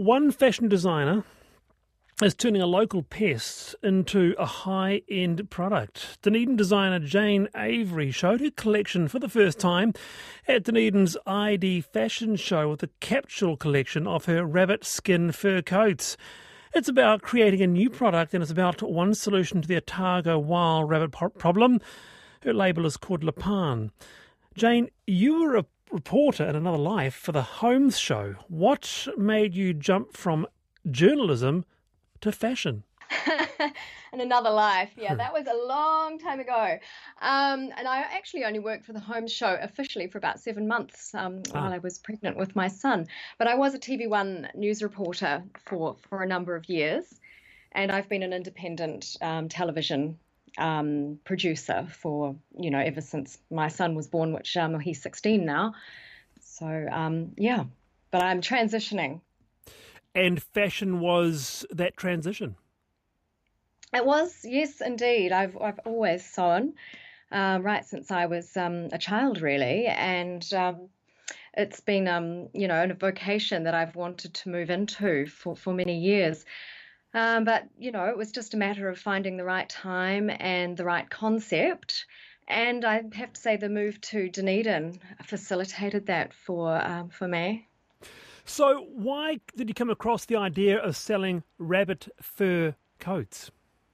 One fashion designer is turning a local pest into a high-end product. Dunedin designer Jane Avery showed her collection for the first time at Dunedin's ID Fashion Show with a capsule collection of her rabbit skin fur coats. It's about creating a new product, and it's about one solution to the Otago wild rabbit problem. Her label is called Lapan. Jane, you were a reporter in another life for the Holmes Show. What made you jump from journalism to fashion? In another life, yeah, that was a long time ago. And I actually only worked for the Holmes Show officially for about 7 months while I was pregnant with my son. But I was a TV1 news reporter for a number of years, and I've been an independent television producer for, ever since my son was born, which he's 16 now. So, but I'm transitioning. And fashion was that transition? It was, yes, indeed. I've always sewn right since I was a child, really, and it's been a vocation that I've wanted to move into for many years. But it was just a matter of finding the right time and the right concept. And I have to say the move to Dunedin facilitated that for me. So why did you come across the idea of selling rabbit fur coats?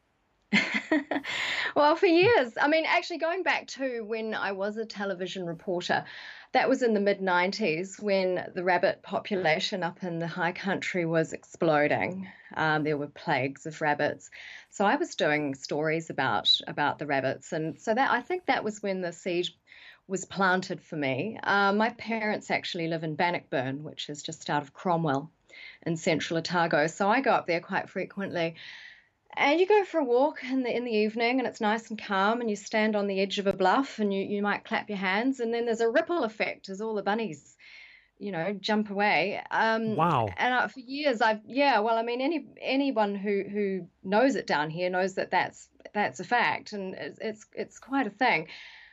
Well, for years. I mean, actually going back to when I was a television reporter, that was in the mid-90s when the rabbit population up in the high country was exploding. There were plagues of rabbits. So I was doing stories about the rabbits. And so I think that was when the seed was planted for me. My parents actually live in Bannockburn, which is just out of Cromwell in central Otago. So I go up there quite frequently. And you go for a walk in the evening, and it's nice and calm, and you stand on the edge of a bluff, and you might clap your hands, and then there's a ripple effect as all the bunnies, jump away. Wow! And for years, anyone who knows it down here knows that that's a fact, and it's quite a thing.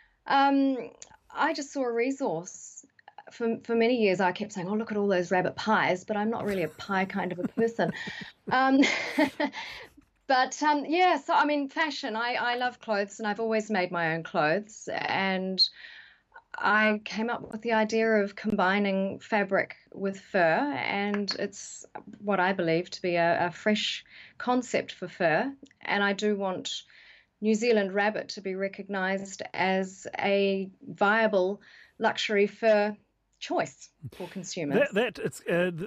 I just saw a resource. For many years, I kept saying, "Oh, look at all those rabbit pies," but I'm not really a pie kind of a person. But so I mean, fashion, I love clothes, and I've always made my own clothes. And I came up with the idea of combining fabric with fur, and it's what I believe to be a fresh concept for fur. And I do want New Zealand rabbit to be recognised as a viable luxury fur choice for consumers. It's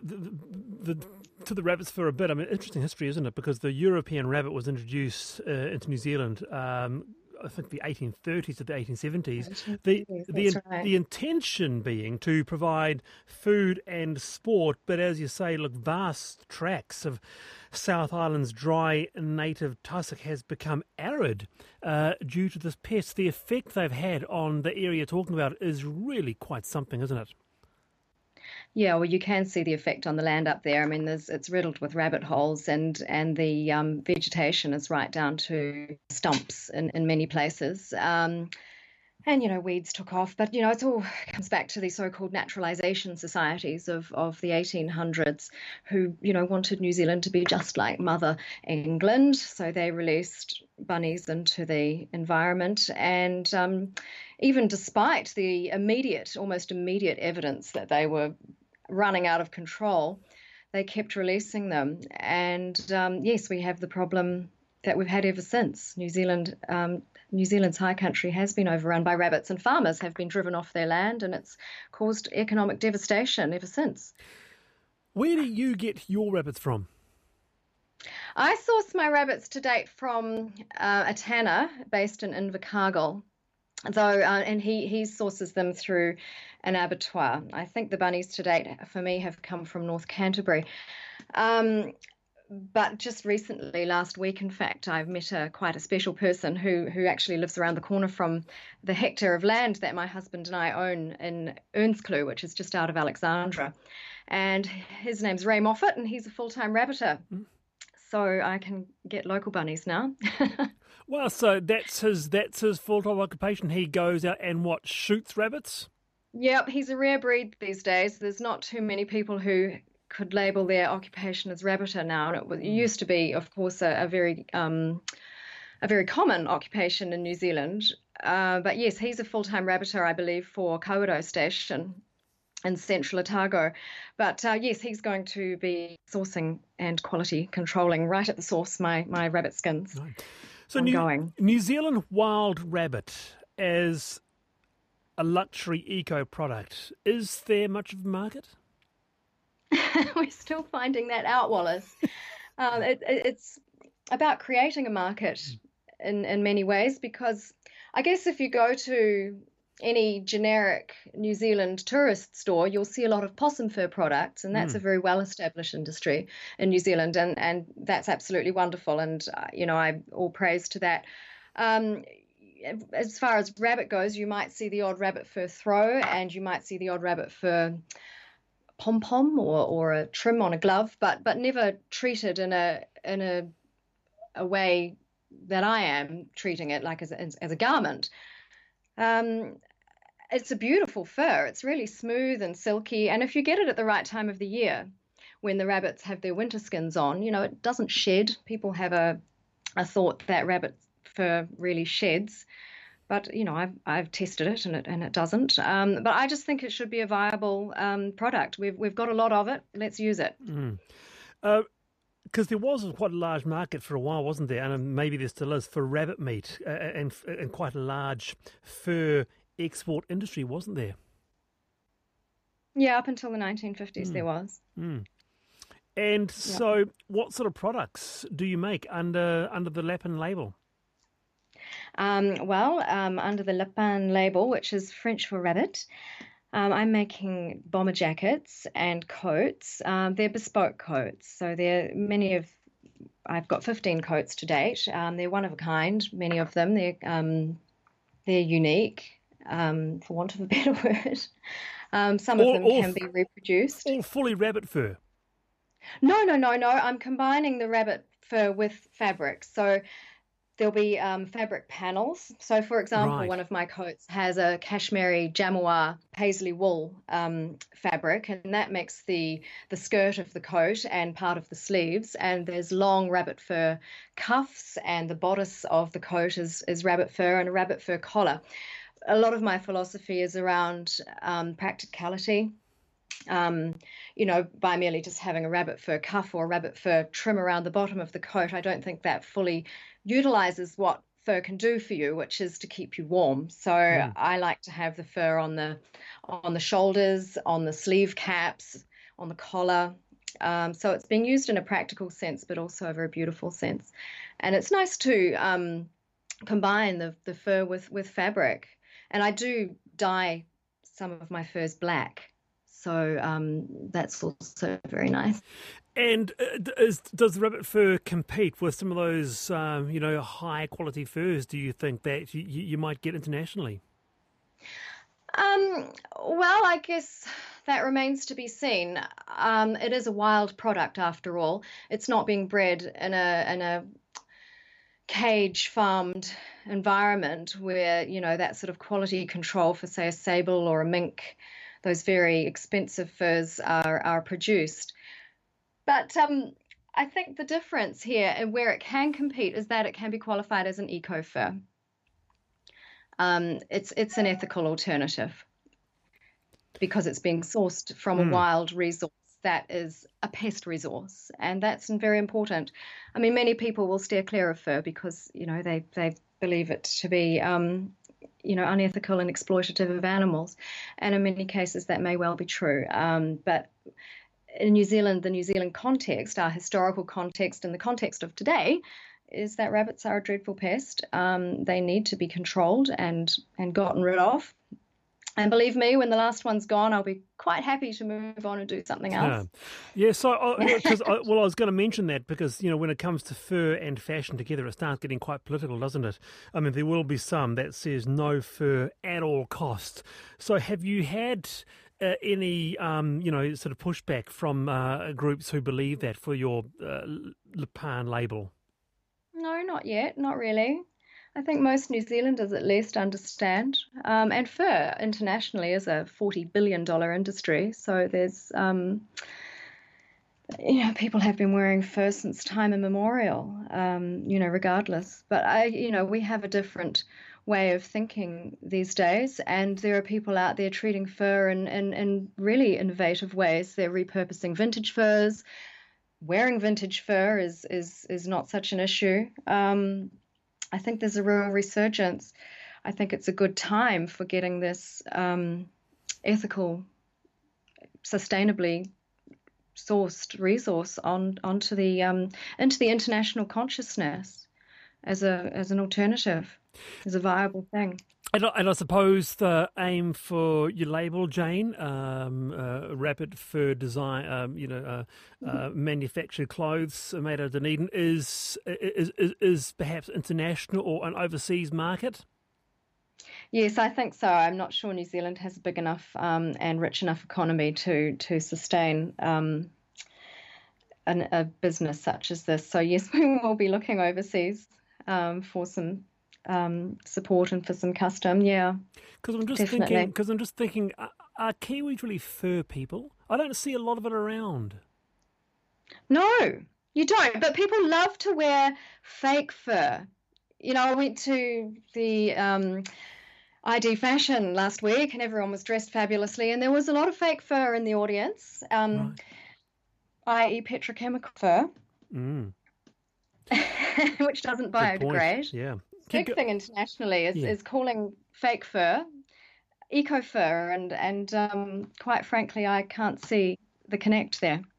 to the rabbits for a bit. I mean, interesting history, isn't it? Because the European rabbit was introduced into New Zealand, I think the 1830s to the 1870s. The intention being to provide food and sport, but as you say, look, vast tracts of South Island's dry native tussock has become arid due to this pest. The effect they've had on the area you're talking about is really quite something, isn't it? Yeah, well, you can see the effect on the land up there. I mean, it's riddled with rabbit holes, and the vegetation is right down to stumps in many places. And weeds took off, but it all comes back to the so-called naturalisation societies of the 1800s, who wanted New Zealand to be just like Mother England, so they released bunnies into the environment, and even despite the almost immediate evidence that they were running out of control, they kept releasing them. And yes, we have the problem that we've had ever since. New Zealand's high country has been overrun by rabbits, and farmers have been driven off their land, and it's caused economic devastation ever since. Where do you get your rabbits from? I source my rabbits to date from a tanner based in Invercargill, and he sources them through an abattoir. I think the bunnies to date for me have come from North Canterbury. But just recently, last week, in fact, I've met quite a special person who actually lives around the corner from the hectare of land that my husband and I own in Earnscleugh, which is just out of Alexandra. And his name's Ray Moffat, and he's a full-time rabbiter. So I can get local bunnies now. Well, so that's his full-time occupation. He goes out and shoots rabbits? Yep, he's a rare breed these days. There's not too many people who could label their occupation as rabbiter now, and it used to be, of course, a very common occupation in New Zealand. But yes, he's a full-time rabbiter, I believe, for Kawerau Station in central Otago. But yes, he's going to be sourcing and quality controlling right at the source my rabbit skins. Right. So New Zealand wild rabbit as a luxury eco product, is there much of a market? We're still finding that out, Wallace. It's about creating a market in many ways, because I guess if you go to any generic New Zealand tourist store, you'll see a lot of possum fur products, and that's a very well-established industry in New Zealand, and that's absolutely wonderful, and I all praise to that. As far as rabbit goes, you might see the odd rabbit fur throw, and you might see the odd rabbit fur pom-pom or a trim on a glove, but never treated in a way that I am treating it, like as a garment. It's a beautiful fur. It's really smooth and silky. And if you get it at the right time of the year, when the rabbits have their winter skins on, it doesn't shed. People have a thought that rabbit fur really sheds. But, I've tested it and it doesn't. But I just think it should be a viable product. We've got a lot of it. Let's use it. Because there was quite a large market for a while, wasn't there? And maybe there still is, for rabbit meat, and quite a large fur export industry, wasn't there? Yeah, up until the 1950s there was. And so what sort of products do you make under the Lapin label? Under the Lapin label, which is French for rabbit, I'm making bomber jackets and coats. They're bespoke coats. So I've got 15 coats to date. They're one of a kind, many of them. They're unique, for want of a better word. Some of them can be reproduced. All fully rabbit fur? No. I'm combining the rabbit fur with fabric. So there'll be fabric panels. So, for example, One of my coats has a Kashmiri Jamawar paisley wool fabric, and that makes the skirt of the coat and part of the sleeves. And there's long rabbit fur cuffs, and the bodice of the coat is rabbit fur and a rabbit fur collar. A lot of my philosophy is around practicality. By merely just having a rabbit fur cuff or a rabbit fur trim around the bottom of the coat, I don't think that fully utilizes what fur can do for you, which is to keep you warm. So I like to have the fur on the shoulders, on the sleeve caps, on the collar. So it's being used in a practical sense, but also a very beautiful sense. And it's nice to combine the fur with fabric. And I do dye some of my furs black. So that's also very nice. And does the rabbit fur compete with some of those, high quality furs, do you think, that you might get internationally? I guess that remains to be seen. It is a wild product after all. It's not being bred in a cage farmed environment where, that sort of quality control for, say, a sable or a mink, those very expensive furs are produced. But I think the difference here and where it can compete is that it can be qualified as an eco fur. It's an ethical alternative because it's being sourced from a wild resource that is a pest resource, and that's very important. I mean, many people will steer clear of fur because they believe it to be unethical and exploitative of animals, and in many cases that may well be true. But in New Zealand, the New Zealand context, our historical context, and the context of today, is that rabbits are a dreadful pest. They need to be controlled and gotten rid of. And believe me, when the last one's gone, I'll be quite happy to move on and do something else. Yeah. So, I was going to mention that because, when it comes to fur and fashion together, it starts getting quite political, doesn't it? I mean, there will be some that says no fur at all costs. So have you had any, sort of pushback from groups who believe that for your Lapin label? No, not yet. Not really. I think most New Zealanders at least understand. And fur internationally is a $40 billion industry. So there's, people have been wearing fur since time immemorial, regardless. But we have a different way of thinking these days, and there are people out there treating fur in really innovative ways. They're repurposing vintage furs. Wearing vintage fur is not such an issue. I think there's a real resurgence. I think it's a good time for getting this ethical, sustainably sourced resource onto the into the international consciousness as an alternative, as a viable thing. And I suppose the aim for your label, Jane, Rapid Fur Design, manufactured clothes made out of Dunedin, is perhaps international or an overseas market? Yes, I think so. I'm not sure New Zealand has a big enough and rich enough economy to sustain a business such as this. So yes, we will be looking overseas for some support and for some custom. Yeah, because I'm just thinking, are Kiwis really fur people? I don't see a lot of it around. No, you don't. But people love to wear fake fur. I went to the ID Fashion last week, and everyone was dressed fabulously, and there was a lot of fake fur in the audience, Right. i.e. petrochemical fur, which doesn't biodegrade. Yeah. Big thing internationally is calling fake fur eco fur, and quite frankly, I can't see the connect there.